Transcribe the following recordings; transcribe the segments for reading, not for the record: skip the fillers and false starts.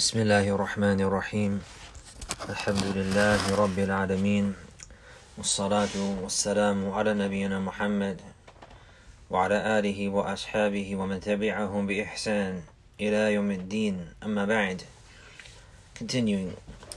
بسم الله الرحمن الرحيم الحمد لله رب العالمين والصلاة والسلام على نبينا محمد وعلى آله وأصحابه ومن تبعهم بإحسان إلى يوم الدين أما بعد. Continuing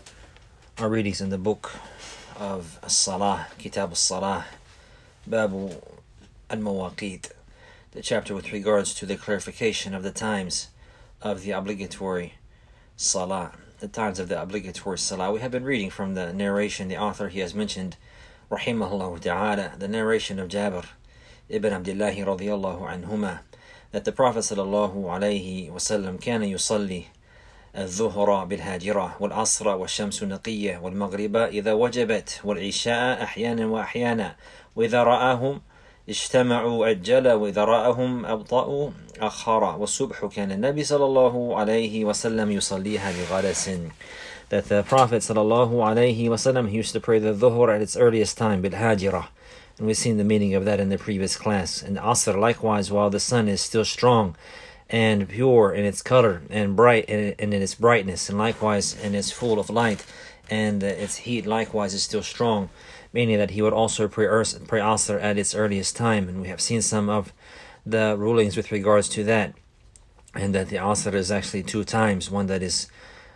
our readings in the book of As-Salah, Kitab As-Salah, Babu Al-Mawaqit, the chapter with regards to the clarification of the times of the obligatory Salah, the times of the obligatory Salah. We have been reading from the narration. The author, he has mentioned, rahimahullah ta'ala, the narration of Jabir ibn Abdullah radiyallahu anhuma, that the Prophet sallallahu alayhi wasallam كان يصلي الظهر بالهاجرة والعصر والشمس نقية والمغرب إذا وجبت والعشاء أحيانا وأحيانا وإذا رآهم اجتمعوا أجل وإذا رآهم أبطأوا أخر والصبح كان النبي صلى الله عليه وسلم يصليها بغلس. That the Prophet sallallahu alayhi wasallam, he used to pray the dhuhr at its earliest time, بالهاجرة, and we've seen the meaning of that in the previous class. And asr likewise, while the sun is still strong and pure in its color and bright in its brightness, and likewise in its full of light, and its heat likewise is still strong, meaning that he would also pray asr at its earliest time. And we have seen some of the rulings with regards to that, and that the asr is actually two times. One that is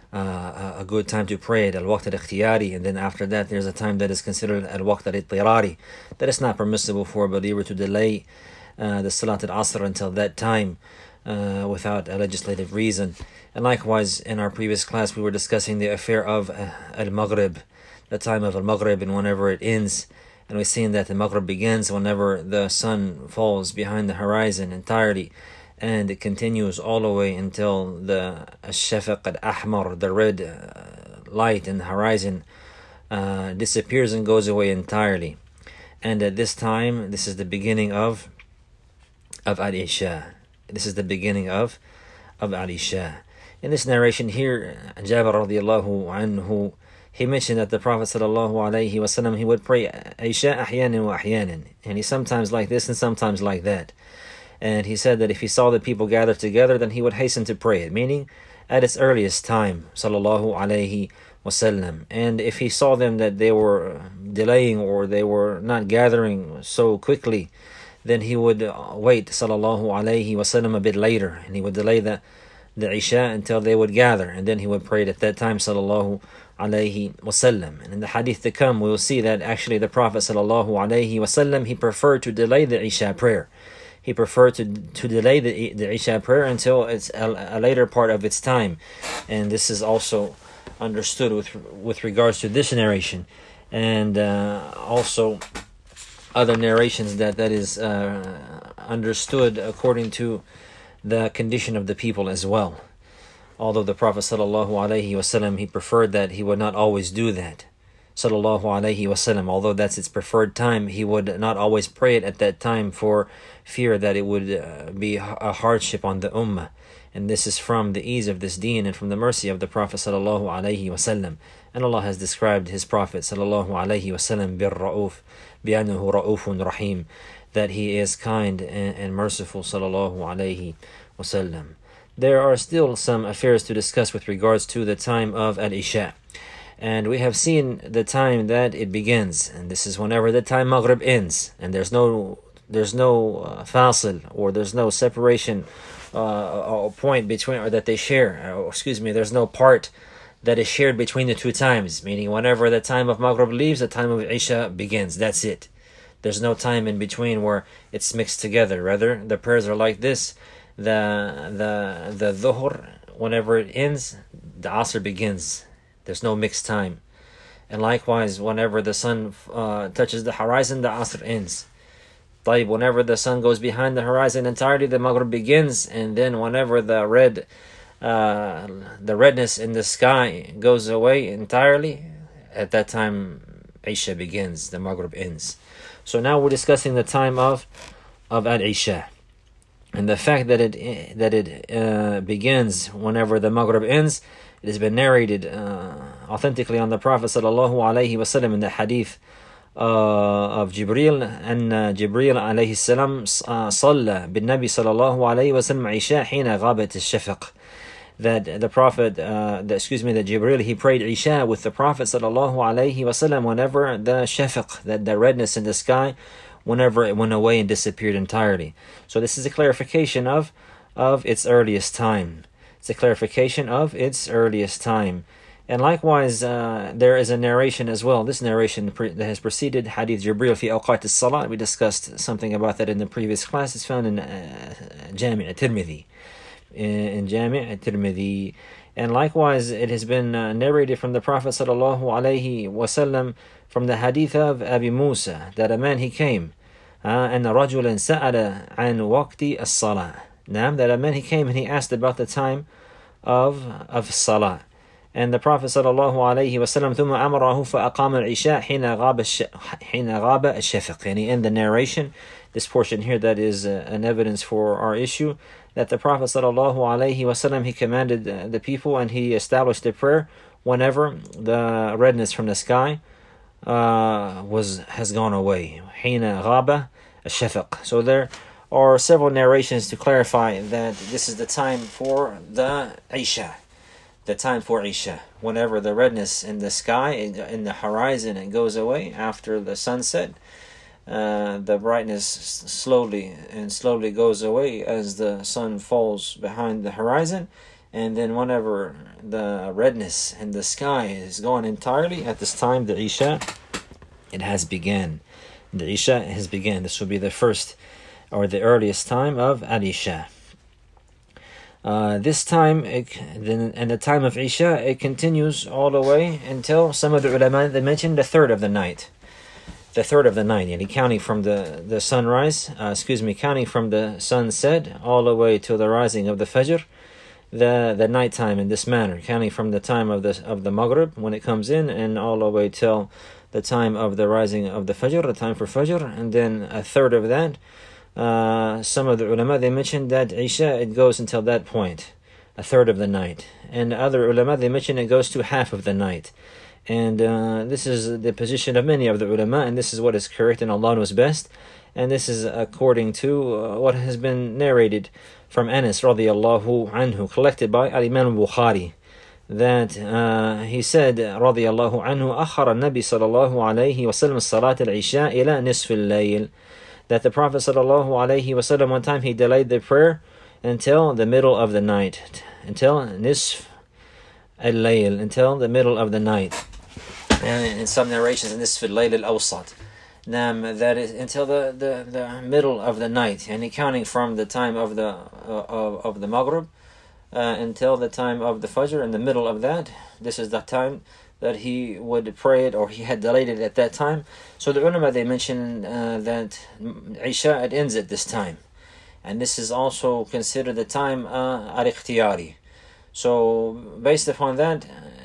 a good time to pray it, al-waqt al-ikhtiyari, and then after that there's a time that is considered al-waqt al-ittirari, that it's not permissible for a believer to delay the salat al-asr until that time without a legislative reason. And likewise, in our previous class we were discussing the affair of al-maghrib, the time of al-maghrib, and whenever it ends. And we've seen that the maghrib begins whenever the sun falls behind the horizon entirely, and it continues all the way until the shafaq al-ahmar, the red light in the horizon, disappears and goes away entirely. And at this time, this is the beginning of al-isha. This is the beginning of al-isha. In this narration here, Jabir radiallahu anhu, he mentioned that the Prophet sallallahu alayhi wasallam, he would pray Isha ahyanan wa ahyanan, and he sometimes like this and sometimes like that. And he said that if he saw the people gathered together, then he would hasten to pray it, meaning at its earliest time, sallallahu alayhi wasallam. And if he saw them that they were delaying or they were not gathering so quickly, then he would wait, sallallahu alayhi wasallam, a bit later, and he would delay the Isha until they would gather, and then he would pray it at that time, sallallahu alayhi wasallam. And in the hadith to come, we will see that actually the Prophet sallallahu alayhi wasallam, he preferred to delay the Isha prayer. He preferred to delay the Isha prayer until it's a later part of its time. And this is also understood with regards to this narration, and also other narrations that is understood according to the condition of the people as well. Although the Prophet sallallahu alaihi wasallam, he preferred that he would not always do that, sallallahu alaihi wasallam. Although that's its preferred time, he would not always pray it at that time for fear that it would be a hardship on the ummah. And this is from the ease of this deen and from the mercy of the Prophet sallallahu alaihi wasallam. And Allah has described His Prophet sallallahu alaihi wasallam bir-ra'uf, bi-annahu ra'ufun rahim, that he is kind and merciful, sallallahu alaihi wasallam. There are still some affairs to discuss with regards to the time of al-isha. And we have seen the time that it begins, and this is whenever the time maghrib ends, and there's no fasil, or there's no separation or point between, or that they share, there's no part that is shared between the two times, meaning whenever the time of maghrib leaves, the time of isha begins. That's it. There's no time in between where it's mixed together. Rather, the prayers are like this: the dhuhr, whenever it ends, the asr begins. There's no mixed time. And likewise, whenever the sun touches the horizon, the asr ends. Whenever the sun goes behind the horizon entirely, the maghrib begins. And then whenever the redness in the sky goes away entirely, at that time isha begins, the maghrib ends. So now we're discussing the time of al-isha, and the fact that it begins whenever the maghrib ends. It has been narrated authentically on the Prophet sallallahu alaihi wasallam in the hadith of Jibril, and Jibril alayhi salam صلى بالنبي صلى الله عليه وسلم عشاء حين غابت الشفق, that the Prophet, that Jibreel, he prayed Isha with the Prophet sallallahu alaihi wasallam whenever the shafaq, that the redness in the sky, whenever it went away and disappeared entirely. So this is a clarification of its earliest time. It's a clarification of its earliest time. And likewise, there is a narration as well. This narration that has preceded Hadith Jibreel fi awqat as-salat. We discussed something about that in the previous class. It's found in Jami' al-Tirmidhi. In Jami' al-Tirmidhi. And likewise, it has been narrated from the Prophet sallallahu alaihi wasallam from the Hadith of Abi Musa, that a man he came, and رَجُلًا سَأَلَ عَنْ وَقْتِ الصَّلَاةِ. That a man he came and he asked about the time of Salah. And the Prophet sallallahu alaihi wasallam ثم أمره فأقام العشاء حين غاب الشفق. And in the narration, this portion here that is an evidence for our issue, that the Prophet sallallahu alaihi wasallam, he commanded the people and he established the prayer whenever the redness from the sky has gone away. حين غاب الشفق. So there are several narrations to clarify that this is the time for the Isha. The time for Isha, whenever the redness in the sky, in the horizon, it goes away after the sunset. The brightness slowly goes away as the sun falls behind the horizon, and then whenever the redness in the sky is gone entirely, at this time the Isha, it has begun. The Isha has begun. This will be the first or the earliest time of Al-Isha. This time, and the time of Isha, it continues all the way until some of the ulama, they mentioned the third of the night. The third of the night, and counting from the sunrise, counting from the sunset all the way to the rising of the Fajr, the night time in this manner, counting from the time of the Maghrib when it comes in, and all the way till the time of the rising of the Fajr, the time for Fajr, and then a third of that. Some of the ulama, they mentioned that Isha, it goes until that point, a third of the night. And other ulama, they mentioned it goes to half of the night. And this is the position of many of the ulama, and this is what is correct and Allah knows best. And this is according to what has been narrated from Anas radiyallahu anhu, collected by Al-Imam Bukhari, that he said radiyallahu anhu, أخر النبي صلى الله عليه وسلم صلاة العشاء إلى نصف الليل. That the Prophet sallallahu alaihi wasallam, one time he delayed the prayer until the middle of the night, until nisf al-layl, until the middle of the night. And in some narrations, nisf al-layl al-awsat. That is until the middle of the night, and counting from the time of the Maghrib until the time of the Fajr, in the middle of that, this is the time that he would pray it, or he had delayed it at that time. So the ulama, they mention that Isha, it ends at this time. And this is also considered the time al-ikhtiyari. So based upon that,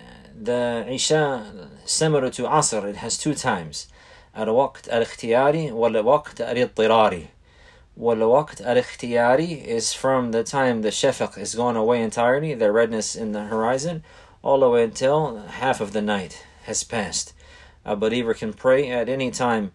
the Isha, similar to Asr, it has two times. Al-waqt al-ikhtiyari wal-waqt al-ittirari. Wal-waqt al-ikhtiyari is from the time the shafaq is gone away entirely, the redness in the horizon, all the way until half of the night has passed. A believer can pray at any time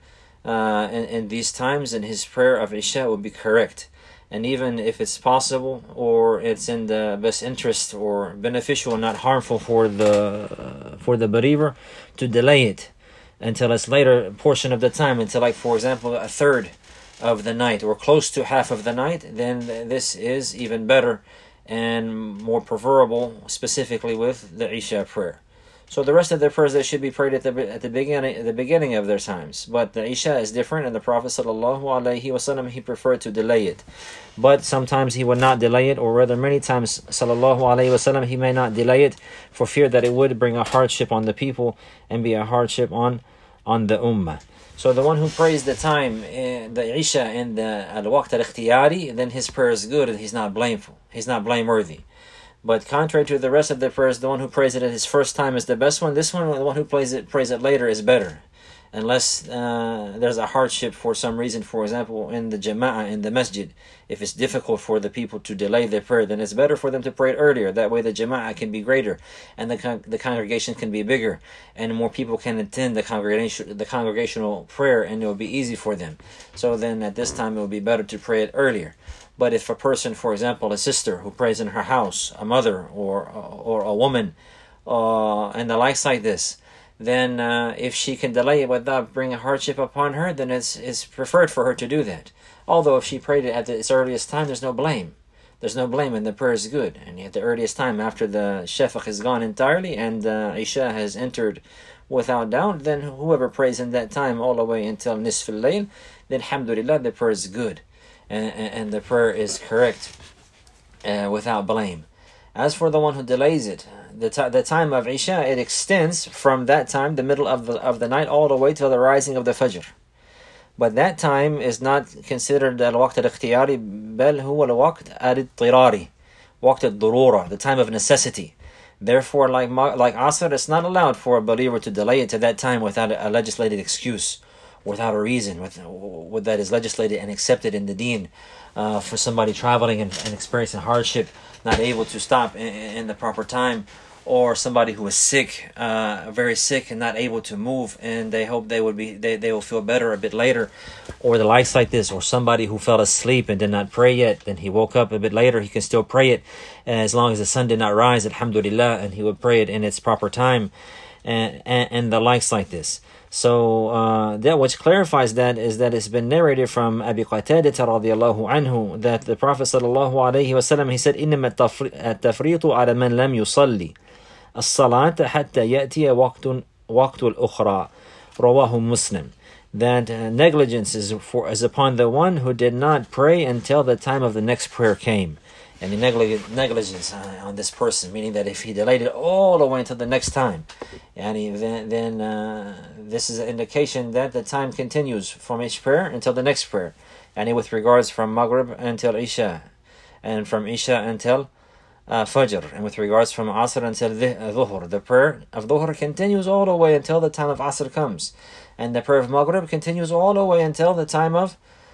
in these times, and his prayer of Isha will be correct. And even if it's possible, or it's in the best interest or beneficial, not harmful for the believer, to delay it until a later portion of the time, until, like, for example, a third of the night or close to half of the night, then this is even better and more preferable, specifically with the Isha prayer. So the rest of the prayers, they should be prayed at the beginning of their times. But the Isha is different, and the Prophet sallallahu alaihi wasallam, he preferred to delay it. But sometimes he would not delay it, or rather many times sallallahu alaihi wasallam, he may not delay it for fear that it would bring a hardship on the people and be a hardship on the ummah. So the one who prays the time, the Isha and the al-waqt al-ikhtiyari, then his prayer is good and he's not blameful. He's not blameworthy. But contrary to the rest of the prayers, the one who prays it at his first time is the best one. This one, the one who prays it later, is better. unless there's a hardship for some reason. For example, in the jama'ah, in the masjid, if it's difficult for the people to delay their prayer, then it's better for them to pray it earlier. That way the jama'ah can be greater, and the congregation can be bigger, and more people can attend the congregational prayer, and it will be easy for them. So then at this time it will be better to pray it earlier. But if a person, for example, a sister who prays in her house, a mother or a woman, and the likes like this, then if she can delay it without bringing hardship upon her, then it's preferred for her to do that. Although if she prayed it at its earliest time, there's no blame. There's no blame, and the prayer is good. And at the earliest time, after the shafaq is gone entirely and Isha has entered without doubt, then whoever prays in that time all the way until nisf al-layl, then alhamdulillah, the prayer is good. And the prayer is correct without blame. As for the one who delays it, the time of Isha, it extends from that time, the middle of the night, all the way till the rising of the Fajr. But that time is not considered al-waqt al-ikhtiyari, bal huwa al-waqt al-ittirari, waqt al-durura, the time of necessity. Therefore, like Asr, it's not allowed for a believer to delay it to that time without a legislated excuse, without a reason, with that is legislated and accepted in the deen. For somebody traveling and experiencing hardship, not able to stop in the proper time, or somebody who is sick, very sick and not able to move, and they hope they will feel better a bit later, or the likes like this, or somebody who fell asleep and did not pray yet, then he woke up a bit later, he can still pray it as long as the sun did not rise, alhamdulillah, and he would pray it in its proper time, and the likes like this. So that which clarifies that is that it's been narrated from Abi Qatadah radiyallahu anhu that the Prophet sallallahu alayhi wasallam, he said, إنما التفريط على من لم يصلي الصلاة حتى يأتي وقت الأخرى رواه Muslim. That negligence is upon the one who did not pray until the time of the next prayer came. And the negligence on this person, meaning that if he delayed it all the way until the next time, and then this is an indication that the time continues from each prayer until the next prayer, and with regards from Maghrib until Isha, and from Isha until Fajr, and with regards from Asr until Dhuhr. The prayer of Dhuhr continues all the way until the time of Asr comes, and the prayer of Maghrib continues all the way until the time of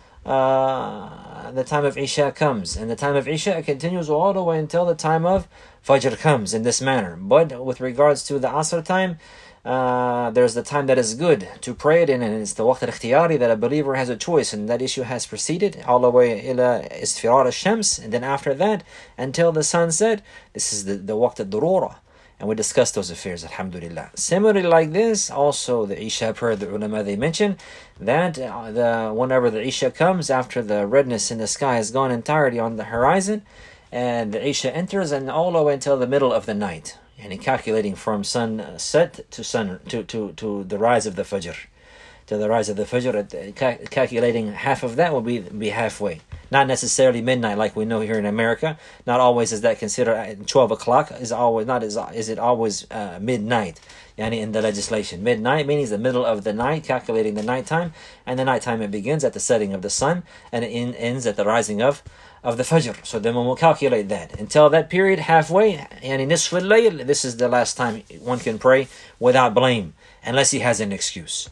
Isha comes, and the time of Isha continues all the way until the time of Fajr comes in this manner. But with regards to the Asr time, there's the time that is good to pray it in, and it's the waqt al-ikhtiyari that a believer has a choice, and that issue has proceeded all the way ila isfirar al-shams, and then after that until the sunset, this is the waqt al-durura. And we discussed those affairs, alhamdulillah. Similarly like this, also the Isha prayer, the ulama, they mention that whenever the Isha comes, after the redness in the sky has gone entirely on the horizon, and the Isha enters, and all the way until the middle of the night, and calculating from sunset to the rise of the Fajr. To the rise of the Fajr, calculating half of that will be halfway. Not necessarily midnight like we know here in America. Not always is that considered 12 o'clock. Is it always midnight? Yani in the legislation. Midnight meaning the middle of the night, calculating the nighttime. And the nighttime, it begins at the setting of the sun, and it ends at the rising of the Fajr. So then we'll calculate that. Until that period, halfway, yani nisf al-layl, this is the last time one can pray without blame, unless he has an excuse.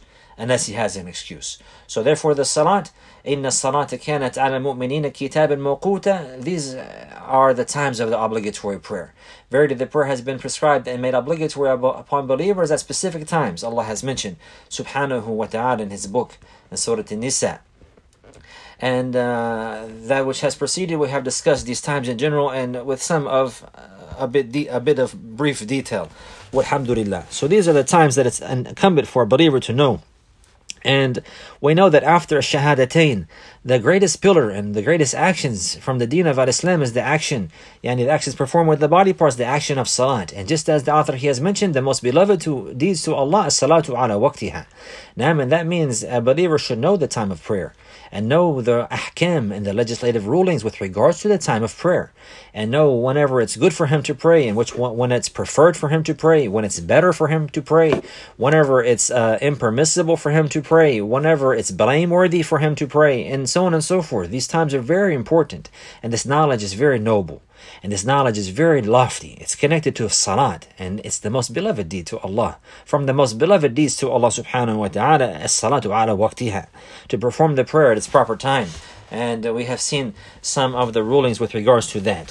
So therefore the salat, إِنَّ الصَّلَاةَ كَانَتْ عَلَى الْمُؤْمِنِينَ كِتَابًا مَوْقُوتًا. These are the times of the obligatory prayer. Verily the prayer has been prescribed and made obligatory upon believers at specific times. Allah has mentioned subhanahu wa ta'ala in His book, in Surah An-Nisa. And that which has preceded, we have discussed these times in general, and with some of a bit of brief detail. Walhamdulillah. So these are the times that it's incumbent for a believer to know. And we know that after Shahadatain, the greatest pillar and the greatest actions from the deen of Islam is the action, the actions performed with the body parts, the action of salat. And just as the author he has mentioned, the most beloved deeds to Allah is salatu ala waqtiha. And that means a believer should know the time of prayer, and know the ahkam and the legislative rulings with regards to the time of prayer, and know whenever it's good for him to pray, and when it's preferred for him to pray, when it's better for him to pray, whenever it's impermissible for him to pray, pray whenever it's blameworthy for him to pray, and so on and so forth. These times are very important, and this knowledge is very noble, and this knowledge is very lofty. It's connected to salat, and it's the most beloved deed to Allah. From the most beloved deeds to Allah subhanahu wa ta'ala, as-salatu ala waqtiha, to perform the prayer at its proper time. And we have seen some of the rulings with regards to that.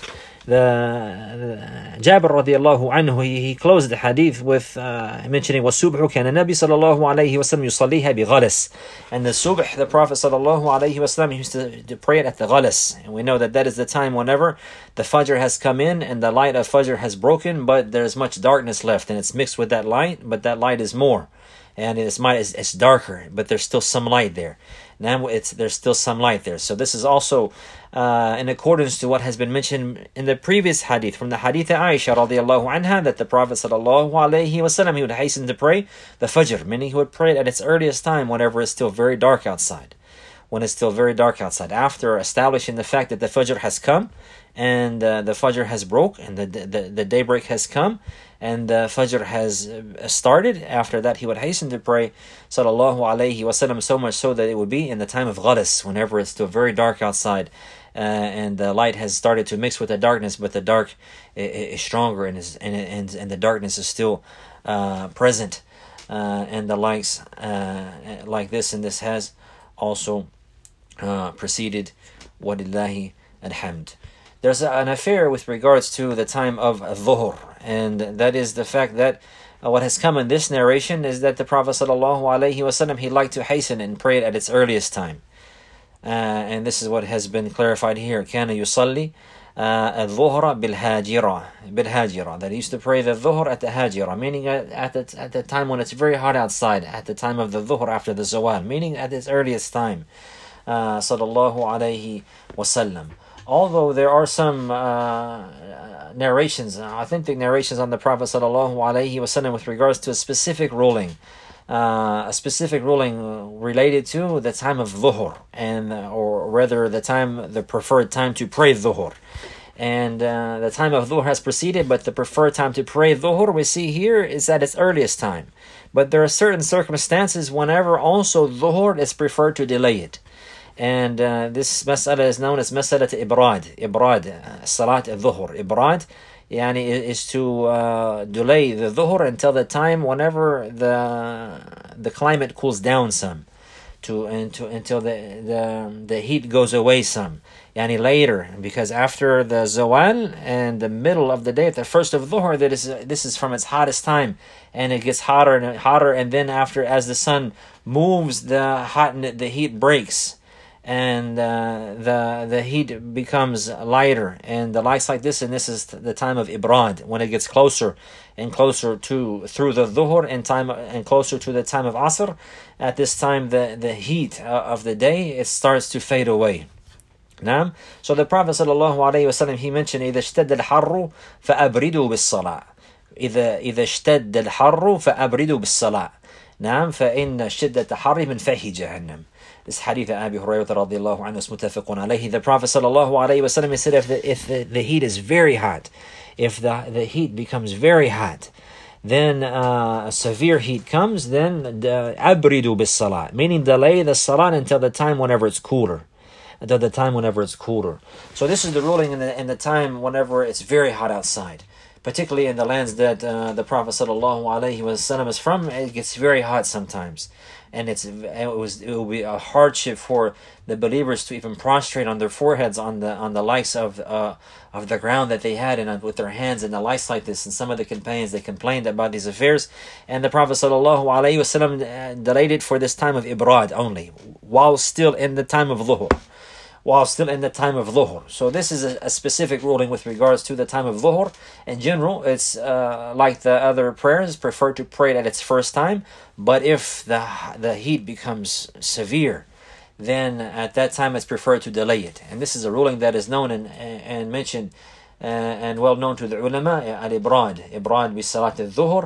Jabir radiallahu anhu, he closed the hadith with mentioning وَالسُّبْحُ كَانَ النَّبِي صلى الله عليه وسلم يصليها بغلس. And the subh, the Prophet sallallahu alayhi wasallam used to pray it at the ghalas. And we know that that is the time whenever the fajr has come in and the light of fajr has broken, but there's much darkness left, and it's mixed with that light, but that light is more. And it's darker, but there's still some light there. Now there's still some light there. So this is also in accordance to what has been mentioned in the previous hadith, from the hadith of Aisha radiallahu anha, that the Prophet sallallahu alayhi wasallam, he would hasten to pray the fajr, meaning he would pray it at its earliest time whenever it's still very dark outside. When it's still very dark outside, after establishing the fact that the fajr has come and the fajr has broke and the daybreak has come and the fajr has started. After that, he would hasten to pray sallallahu alayhi wasallam, so much so that it would be in the time of ghalas, whenever it's still very dark outside and the light has started to mix with the darkness, but the dark is stronger and the darkness is still present, and the likes like this. And this has also preceded, walillahi alhamd. There's an affair with regards to the time of dhuhr, and that is the fact that what has come in this narration is that the Prophet ﷺ, he liked to hasten and pray it at its earliest time. And this is what has been clarified here. كان يصلي الظهر بالهاجرة. That he used to pray the dhuhr at the hajira, meaning at the time when it's very hot outside, at the time of the dhuhr after the zawal, meaning at its earliest time. Sallallahu alayhi wasallam. Although there are some narrations, authentic narrations on the Prophet sallallahu alaihi wasallam with regards to a specific ruling related to the time of dhuhr, and or rather the preferred time to pray dhuhr. And the time of dhuhr has preceded, but the preferred time to pray dhuhr we see here is at its earliest time. But there are certain circumstances whenever also dhuhr is preferred to delay it. And this mas'ala is known as mas'ala ibrad, salat al-dhuhr. Ibrad is to delay the dhuhr until the time whenever the climate cools down some, until the heat goes away some. Later, because after the zawal and the middle of the day, at the first of dhuhr, this is from its hottest time, and it gets hotter and hotter, and then after, as the sun moves, the heat breaks, and the heat becomes lighter, and the lights like this, and this is the time of ibrad, when it gets closer and closer through the dhuhr and closer to the time of asr. At this time, the heat of the day, it starts to fade away. So the Prophet ﷺ, he mentioned إذا اشتد الحر فأبردوا بالصلاة. إذا اشتد الحر فأبردوا بالصلاة. فإن شدة الحر من فحي جهنم. This hadith of Abi Hurairah radiallahu anhu is muttafaqun alayhi. The Prophet sallallahu alayhi wasallam said, if the heat is very hot, if the heat becomes very hot, then severe heat comes, then abridu bis salat, meaning delay the salat until the time whenever it's cooler. So this is the ruling in the time whenever it's very hot outside, particularly in the lands that the Prophet sallallahu alaihi wasallam is from. It gets very hot sometimes, and it will be a hardship for the believers to even prostrate on their foreheads on the likes of the ground that they had, and with their hands and the likes like this. And some of the companions, they complained about these affairs, and the Prophet sallallahu alaihi wasallam delayed it for this time of ibrad only, while still in the time of dhuhr. So this is a specific ruling with regards to the time of dhuhr. In general, it's like the other prayers, preferred to pray it at its first time. But if the heat becomes severe, then at that time it's preferred to delay it. And this is a ruling that is known and mentioned and well known to the ulama, al-ibrad bi salat al-dhuhr,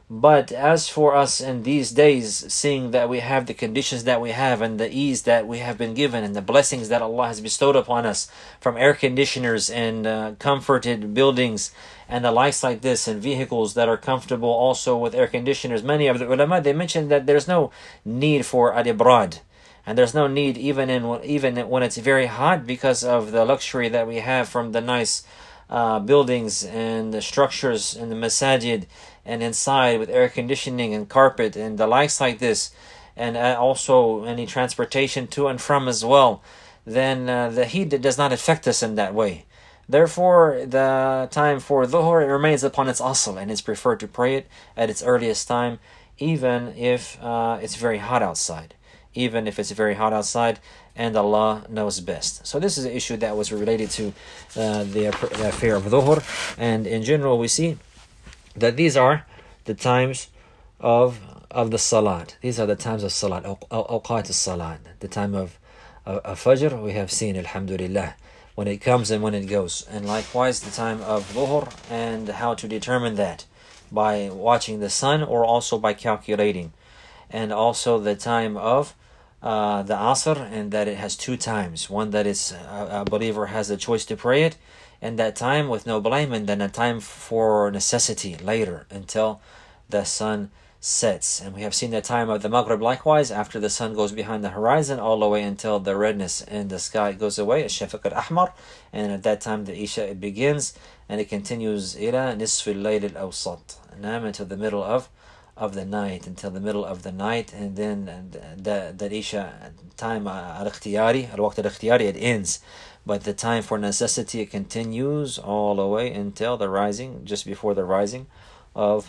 But as for us in these days, seeing that we have the conditions that we have and the ease that we have been given and the blessings that Allah has bestowed upon us from air conditioners and comforted buildings and the likes like this, and vehicles that are comfortable also with air conditioners, many of the ulama, they mentioned that there's no need for al-ibrad. And there's no need even when it's very hot, because of the luxury that we have from the nice buildings and the structures and the masajid and inside with air conditioning and carpet and the likes like this, and also any transportation to and from as well, then the heat does not affect us in that way. Therefore, the time for dhuhr remains upon its asl, and it's preferred to pray it at its earliest time, even if it's very hot outside. Even if it's very hot outside, and Allah knows best. So this is an issue that was related to the affair of dhuhr. And in general, we see that these are the times of the salat. These are the times of salat, awqat as-salat. The time of fajr, we have seen, alhamdulillah, when it comes and when it goes. And likewise, the time of dhuhr, and how to determine that by watching the sun or also by calculating. And also the time of the Asr, and that it has two times. One that is a believer has the choice to pray it, and that time with no blame, and then a time for necessity later until the sun sets. And we have seen the time of the Maghrib likewise, after the sun goes behind the horizon, all the way until the redness in the sky goes away, Ash-Shafaq al-Ahmar, and at that time the Isha it begins, and it continues ila nisf al-layl al-awsat, until the middle of the night, until the middle of the night, and then the Isha time al-ikhtiyari, al-waqt al-ikhtiyari, it ends. But the time for necessity, it continues all the way until the rising, just before the rising of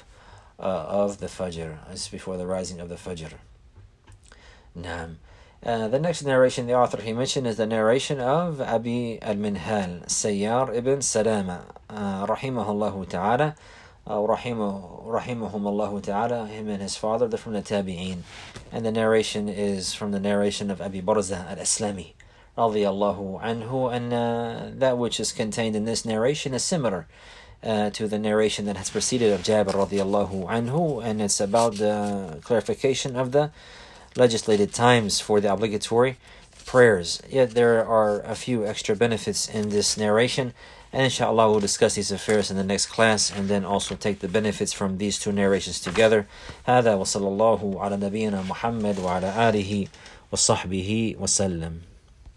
the Fajr, just before the rising of the Fajr. Naam. The next narration the author he mentioned is the narration of Abi al-Minhal, Sayyar ibn Salama, rahimahullah ta'ala, rahimahumullah ta'ala, him and his father, they're from the Tabi'een. And the narration is from the narration of Abi Barza al-Aslami, radiyallahu anhu, and that which is contained in this narration is similar to the narration that has preceded of Jabir radiyallahu anhu, and it's about the clarification of the legislated times for the obligatory prayers. Yet there are a few extra benefits in this narration, and inshallah we'll discuss these affairs in the next class, and then also take the benefits from these two narrations together. هذا وصلى الله على نبينا محمد وعلى آله وصحبه وسلم.